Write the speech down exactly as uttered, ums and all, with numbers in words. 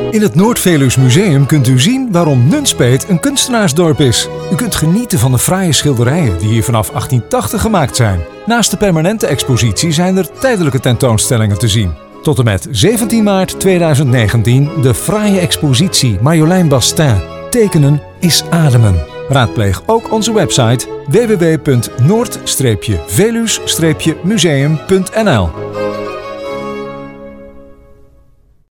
In het Noord-Veluws Museum kunt u zien waarom Nunspeet een kunstenaarsdorp is. U kunt genieten van de fraaie schilderijen die hier vanaf achttien tachtig gemaakt zijn. Naast de permanente expositie zijn er tijdelijke tentoonstellingen te zien. Tot en met zeventien maart tweeduizend negentien de fraaie expositie Marjolein Bastin. Tekenen is ademen. Raadpleeg ook onze website w w w punt noord veluws museum punt n l.